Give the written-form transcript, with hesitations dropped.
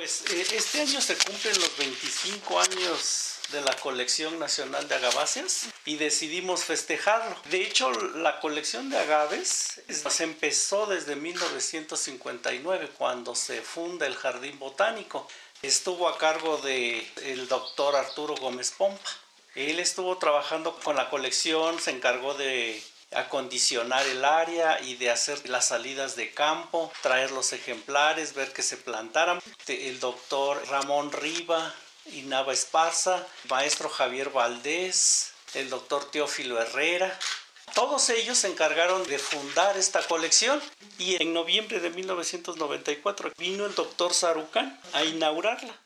Pues este año se cumplen los 25 años de la colección nacional de agaváceas y decidimos festejarlo. De hecho, la colección de agaves se empezó desde 1959, cuando se funda el Jardín Botánico. Estuvo a cargo del doctor Arturo Gómez Pompa. Él estuvo trabajando con la colección, se encargó de acondicionar el área y de hacer las salidas de campo, traer los ejemplares, ver que se plantaran. El doctor Ramón Riva y Nava Esparza, el maestro Javier Valdés, el doctor Teófilo Herrera. Todos ellos se encargaron de fundar esta colección y en noviembre de 1994 vino el doctor Sarucán a inaugurarla.